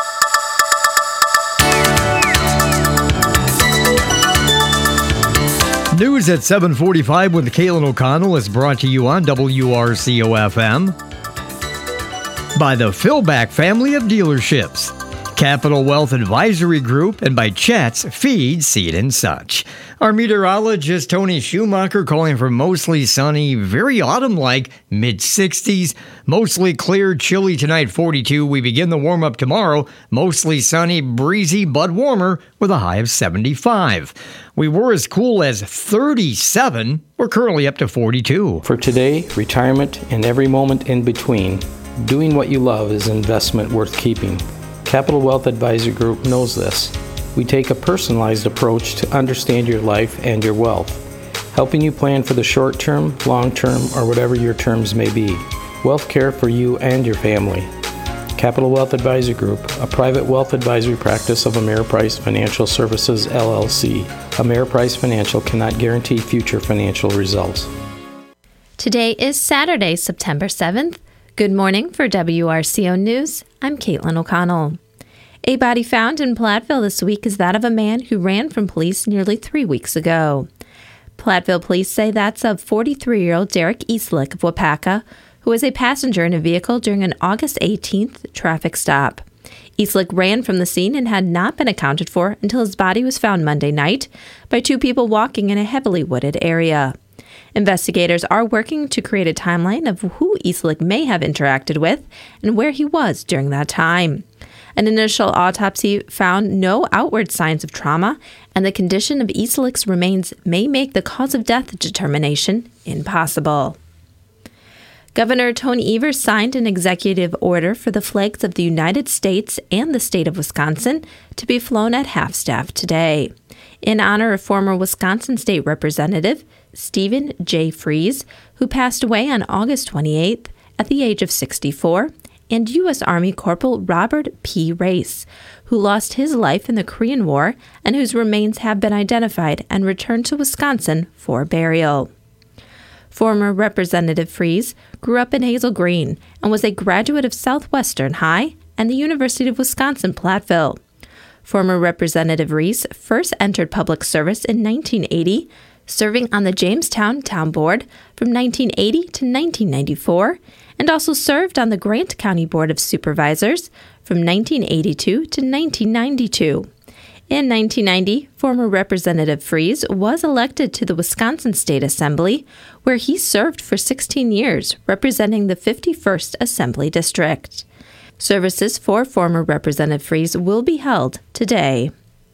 News at seven forty-five with Caitlin O'Connell is brought to you on W R C O F M by the Philback family of dealerships. Capital Wealth Advisory Group, and by Chet's Feed, Seed, and Such. Our meteorologist, Tony Schumacher, calling for mostly sunny, very autumn-like, mid-sixties. Mostly clear, chilly tonight, forty-two. We begin the warm-up tomorrow. Mostly sunny, breezy, but warmer, with a high of seventy-five. We were as cool as thirty-seven. We're currently up to forty-two. For today, retirement, and every moment in between, doing what you love is an investment worth keeping. Capital Wealth Advisory Group knows this. We take a personalized approach to understand your life and your wealth, helping you plan for the short term, long term, or whatever your terms may be. Wealth care for you and your family. Capital Wealth Advisory Group, a private wealth advisory practice of Ameriprise Financial Services, L L C. Ameriprise Financial cannot guarantee future financial results. Today is Saturday, September seventh. Good morning for W R C O News. I'm Caitlin O'Connell. A body found in Platteville this week is that of a man who ran from police nearly three weeks ago. Platteville police say that's of forty-three-year-old Derek Eastlick of Wapaka, who was a passenger in a vehicle during an August eighteenth traffic stop. Eastlick ran from the scene and had not been accounted for until his body was found Monday night by two people walking in a heavily wooded area. Investigators are working to create a timeline of who Eastlick may have interacted with and where he was during that time. An initial autopsy found no outward signs of trauma, and the condition of Eastlick's remains may make the cause of death determination impossible. Governor Tony Evers signed an executive order for the flags of the United States and the state of Wisconsin to be flown at half-staff today, in honor of former Wisconsin State Representative Stephen J. Freese, who passed away on August twenty-eighth at the age of sixty-four, and U S Army Corporal Robert P. Race, who lost his life in the Korean War and whose remains have been identified and returned to Wisconsin for burial. Former Representative Freese grew up in Hazel Green and was a graduate of Southwestern High and the University of Wisconsin-Platteville. Former Representative Reese first entered public service in nineteen eighty, serving on the Jamestown Town Board from nineteen eighty to nineteen ninety-four, and also served on the Grant County Board of Supervisors from nineteen eighty-two to nineteen ninety-two. In nineteen ninety, former Representative Freese was elected to the Wisconsin State Assembly, where he served for sixteen years, representing the fifty-first Assembly District. Services for former Representative Freese will be held today.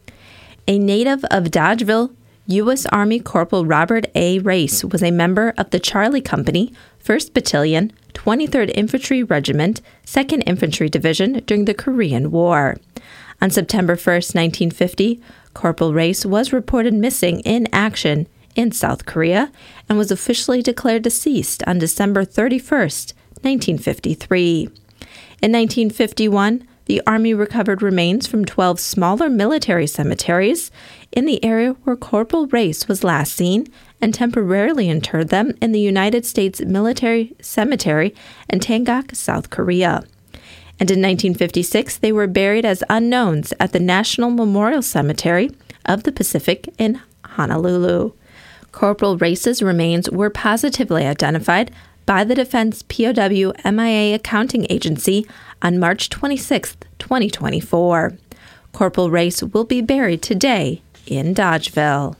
A native of Dodgeville, U S Army Corporal Robert A. Race was a member of the Charlie Company, first Battalion, twenty-third Infantry Regiment, second Infantry Division during the Korean War. On September first, nineteen fifty, Corporal Race was reported missing in action in South Korea and was officially declared deceased on December thirty-first, nineteen fifty-three. In nineteen fifty-one, the Army recovered remains from twelve smaller military cemeteries in the area where Corporal Race was last seen and temporarily interred them in the United States Military Cemetery in Tangak, South Korea. And in nineteen fifty-six, they were buried as unknowns at the National Memorial Cemetery of the Pacific in Honolulu. Corporal Race's remains were positively identified by the Defense P O W M I A Accounting Agency on March twenty-sixth, twenty twenty-four. Corporal Race will be buried today in Dodgeville.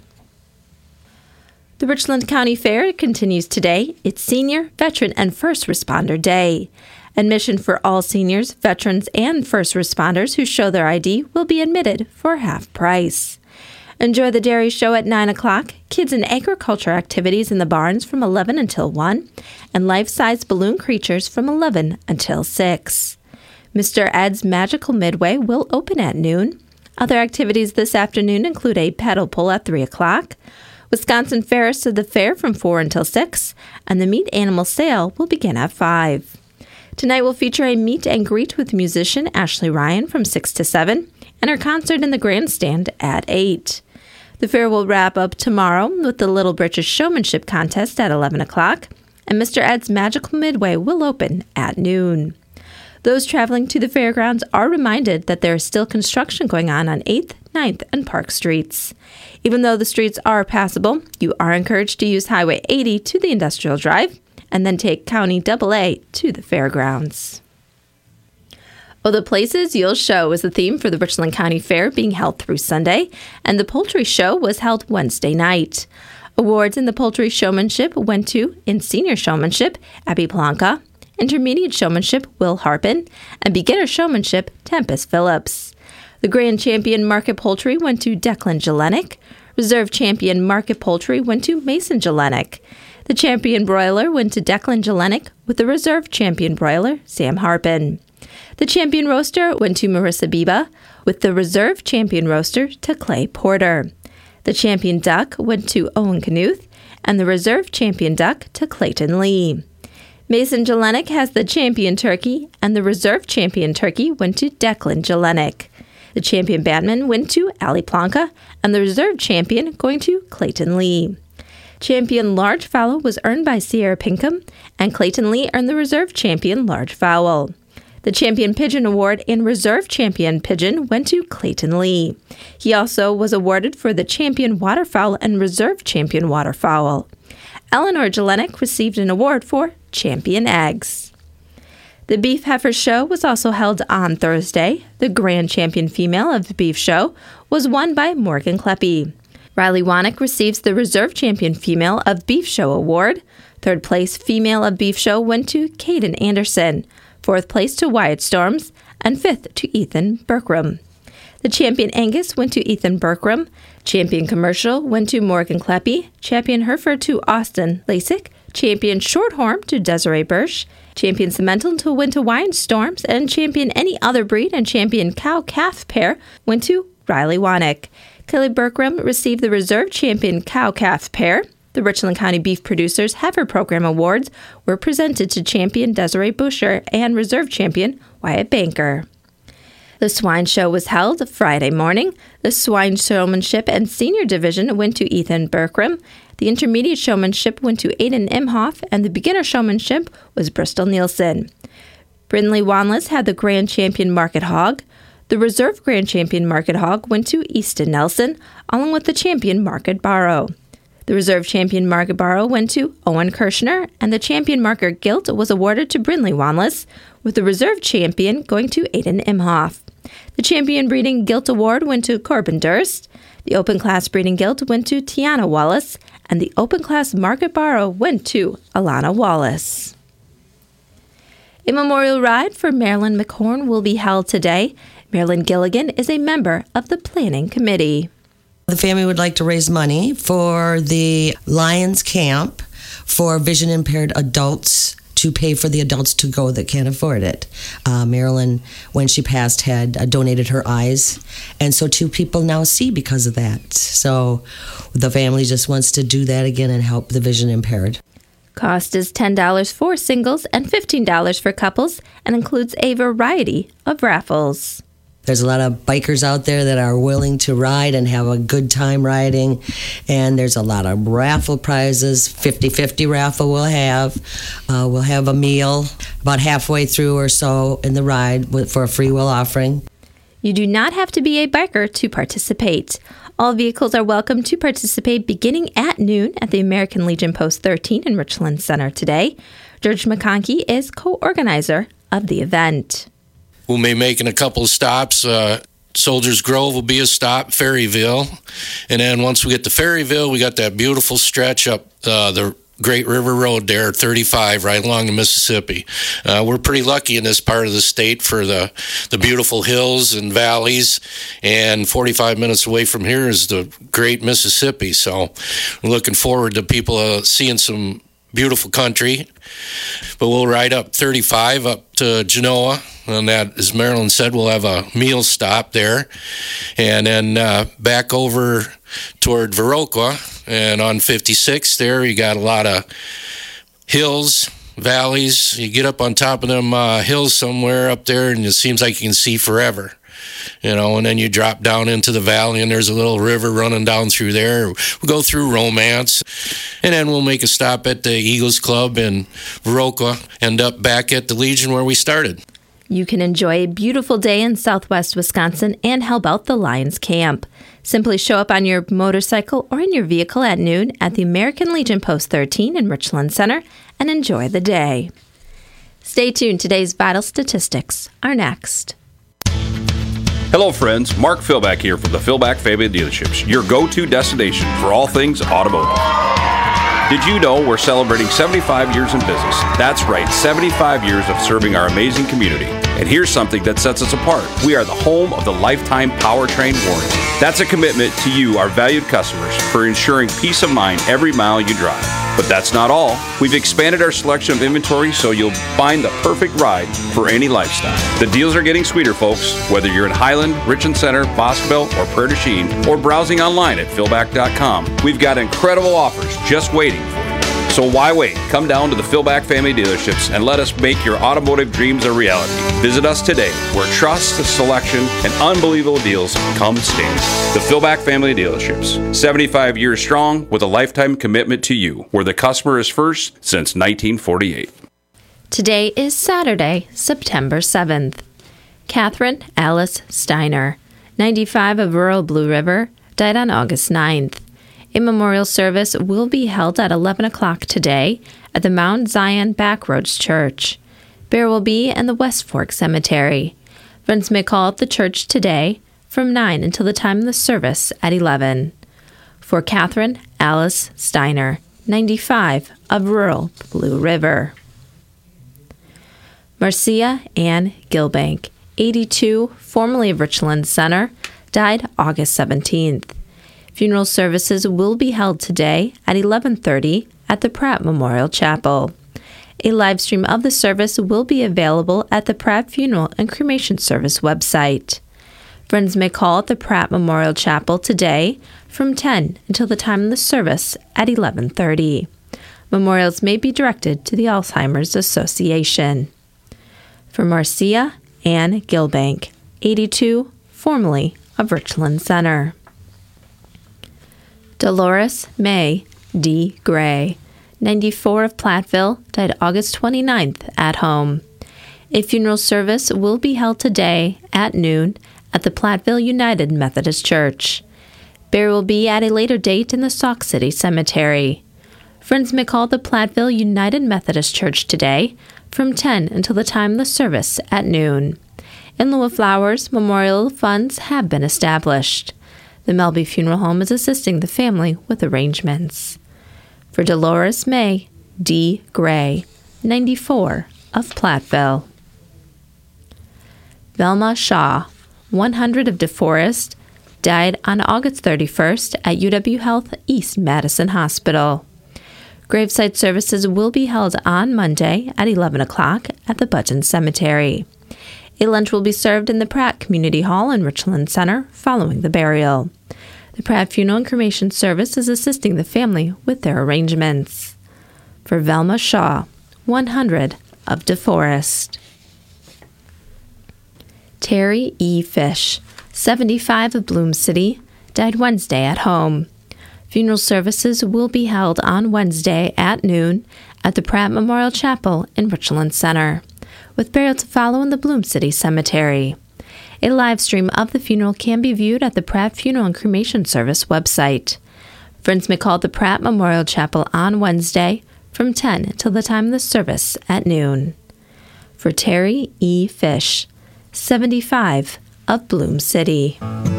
The Richland County Fair continues today. It's Senior, Veteran, and First Responder Day. Admission for all seniors, veterans, and first responders who show their I D will be admitted for half price. Enjoy the dairy show at nine o'clock, kids and agriculture activities in the barns from eleven until one, and life-size balloon creatures from eleven until six. Mister Ed's Magical Midway will open at noon. Other activities this afternoon include a pedal pull at three o'clock, Wisconsin Ferris of the Fair from four until six, and the meat animal sale will begin at five. Tonight will feature a meet and greet with musician Ashley Ryan from six to seven, and her concert in the grandstand at eight. The fair will wrap up tomorrow with the Little Britches Showmanship Contest at eleven o'clock, and Mister Ed's Magical Midway will open at noon. Those traveling to the fairgrounds are reminded that there is still construction going on on eighth, ninth, and Park Streets. Even though the streets are passable, you are encouraged to use Highway eighty to the Industrial Drive, and then take County double A to the fairgrounds. Oh, the places you'll show is the theme for the Richland County Fair being held through Sunday, and the poultry show was held Wednesday night. Awards in the poultry showmanship went to, in senior showmanship, Abby Planka, intermediate showmanship, Will Harpin, and beginner showmanship, Tempest Phillips. The grand champion market poultry went to Declan Jelenic. Reserve champion market poultry went to Mason Jelenic. The champion broiler went to Declan Jelenic, with the reserve champion broiler, Sam Harpin. The champion roaster went to Marissa Biba, with the reserve champion roaster to Clay Porter. The champion duck went to Owen Knuth, and the reserve champion duck to Clayton Lee. Mason Jelenic has the champion turkey, and the reserve champion turkey went to Declan Jelenic. The champion batman went to Ali Planka, and the reserve champion going to Clayton Lee. Champion large fowl was earned by Sierra Pinkham, and Clayton Lee earned the reserve champion large fowl. The Champion Pigeon Award and Reserve Champion Pigeon went to Clayton Lee. He also was awarded for the Champion Waterfowl and Reserve Champion Waterfowl. Eleanor Jelenic received an award for Champion Eggs. The Beef Heifer Show was also held on Thursday. The Grand Champion Female of the Beef Show was won by Morgan Kleppe. Riley Wanick receives the Reserve Champion Female of Beef Show Award. Third place Female of Beef Show went to Caden Anderson. Fourth place to Wyatt Storms, and fifth to Ethan Berkram. The Champion Angus went to Ethan Berkram. Champion Commercial went to Morgan Kleppe. Champion Hereford to Austin Lasik. Champion Shorthorn to Desiree Birch. Champion Cemental went to Wyatt Storms, and Champion Any Other Breed and Champion Cow-Calf Pair went to Riley Wanick. Kelly Berkram received the Reserve Champion Cow-Calf Pair. The Richland County Beef Producers Heifer Program Awards were presented to Champion Desiree Busher and Reserve Champion Wyatt Banker. The Swine Show was held Friday morning. The Swine Showmanship and Senior Division went to Ethan Berkram. The Intermediate Showmanship went to Aiden Imhoff, and the Beginner Showmanship was Bristol Nielsen. Brindley Wanless had the Grand Champion Market Hog. The Reserve Grand Champion Market Hog went to Easton Nelson, along with the Champion Market Barrow. The Reserve Champion Market Barrow went to Owen Kirshner, and the Champion Market Gilt was awarded to Brindley Wanless, with the Reserve Champion going to Aiden Imhoff. The Champion Breeding Gilt Award went to Corbin Durst. The Open Class Breeding Gilt went to Tiana Wallace, and the Open Class Market Barrow went to Alana Wallace. A memorial ride for Marilyn McHorn will be held today. Marilyn Gilligan is a member of the planning committee. The family would like to raise money for the Lions Camp for vision impaired adults to pay for the adults to go that can't afford it. Uh, Marilyn, when she passed, had uh, donated her eyes, and so two people now see because of that. So the family just wants to do that again and help the vision impaired. Cost is ten dollars for singles and fifteen dollars for couples, and includes a variety of raffles. There's a lot of bikers out there that are willing to ride and have a good time riding. And there's a lot of raffle prizes. fifty-fifty raffle we'll have. Uh, we'll have a meal about halfway through or so in the ride with, for a free will offering. You do not have to be a biker to participate. All vehicles are welcome to participate beginning at noon at the American Legion Post thirteen in Richland Center today. George McConkey is co-organizer of the event. We'll be making a couple of stops. Uh, Soldiers Grove will be a stop, Ferryville. And then once we get to Ferryville, we got that beautiful stretch up uh, the Great River Road there, thirty-five, right along the Mississippi. Uh, we're pretty lucky in this part of the state for the, the beautiful hills and valleys. And forty-five minutes away from here is the Great Mississippi. So we're looking forward to people uh, seeing some beautiful country. But we'll ride up thirty-five up to Genoa, and that, as Marilyn said, we'll have a meal stop there, and then uh, back over toward Viroqua, and on fifty-six there you got a lot of hills, valleys. You get up on top of them uh, hills somewhere up there, and it seems like you can see forever. You know, and then you drop down into the valley, and there's a little river running down through there. We'll go through Romance, and then we'll make a stop at the Eagles Club in Viroqua, end up back at the Legion where we started. You can enjoy a beautiful day in southwest Wisconsin and help out the Lions Camp. Simply show up on your motorcycle or in your vehicle at noon at the American Legion Post thirteen in Richland Center and enjoy the day. Stay tuned. Today's vital statistics are next. Hello friends, Mark Philback here from the Philback Family Dealerships, your go-to destination for all things automotive. Did you know we're celebrating seventy-five years in business? That's right, seventy-five years of serving our amazing community. And here's something that sets us apart. We are the home of the lifetime powertrain warranty. That's a commitment to you, our valued customers, for ensuring peace of mind every mile you drive. But that's not all. We've expanded our selection of inventory so you'll find the perfect ride for any lifestyle. The deals are getting sweeter, folks. Whether you're in Highland, Richland Center, Boscoville, or Prairie du Chien, or browsing online at philback dot com, we've got incredible offers just waiting for you. So why wait? Come down to the Philback Family Dealerships and let us make your automotive dreams a reality. Visit us today, where trust, selection, and unbelievable deals come standard. The Philback Family Dealerships, seventy-five years strong with a lifetime commitment to you, where the customer is first since nineteen forty-eight. Today is Saturday, September seventh. Catherine Alice Steiner, ninety-five, of rural Blue River, died on August ninth. A memorial service will be held at eleven o'clock today at the Mount Zion Backroads Church. Burial will be in the West Fork Cemetery. Friends may call at the church today from nine until the time of the service at eleven. For Catherine Alice Steiner, ninety-five, of rural Blue River. Marcia Ann Gilbank, eighty-two, formerly of Richland Center, died August seventeenth. Funeral services will be held today at eleven thirty at the Pratt Memorial Chapel. A live stream of the service will be available at the Pratt Funeral and Cremation Service website. Friends may call at the Pratt Memorial Chapel today from ten until the time of the service at eleven thirty. Memorials may be directed to the Alzheimer's Association. For Marcia Ann Gilbank, eighty-two, formerly of Richland Center. Dolores May D. Gray, ninety-four, of Platteville, died August twenty-ninth at home. A funeral service will be held today at noon at the Platteville United Methodist Church. Burial will be at a later date in the Sauk City Cemetery. Friends may call the Platteville United Methodist Church today from ten until the time of the service at noon. In lieu of flowers, memorial funds have been established. The Melby Funeral Home is assisting the family with arrangements. For Dolores May D. Gray, ninety-four, of Platteville. Velma Shaw, one hundred, of DeForest, died on August thirty-first at U W Health East Madison Hospital. Graveside services will be held on Monday at eleven o'clock at the Button Cemetery. A lunch will be served in the Pratt Community Hall in Richland Center following the burial. The Pratt Funeral and Cremation Service is assisting the family with their arrangements. For Velma Shaw, one hundred, of DeForest. Terry E. Fish, seventy-five, of Bloom City, died Wednesday at home. Funeral services will be held on Wednesday at noon at the Pratt Memorial Chapel in Richland Center, with burial to follow in the Bloom City Cemetery. A live stream of the funeral can be viewed at the Pratt Funeral and Cremation Service website. Friends may call the Pratt Memorial Chapel on Wednesday from ten until the time of the service at noon. For Terry E. Fish, seventy-five, of Bloom City.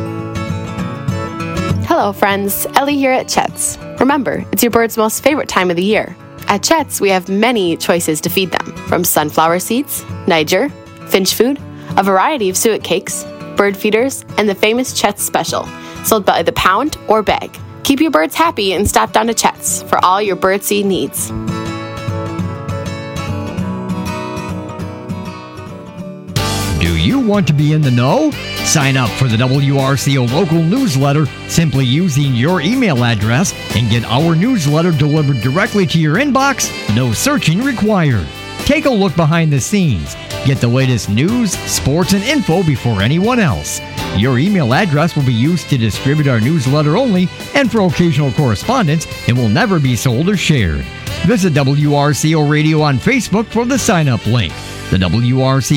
Hello, friends. Ellie here at Chet's. Remember, it's your bird's most favorite time of the year. At Chet's, we have many choices to feed them, from sunflower seeds, Niger, finch food, a variety of suet cakes, bird feeders, and the famous Chet's Special, sold by the pound or bag. Keep your birds happy and stop down to Chet's for all your birdseed needs. Do you want to be in the know? Sign up for the W R C O local newsletter simply using your email address and get our newsletter delivered directly to your inbox. No searching required. Take a look behind the scenes. Get the latest news, sports, and info before anyone else. Your email address will be used to distribute our newsletter only, and for occasional correspondence, it will never be sold or shared. Visit W R C O Radio on Facebook for the sign-up link. The W R C O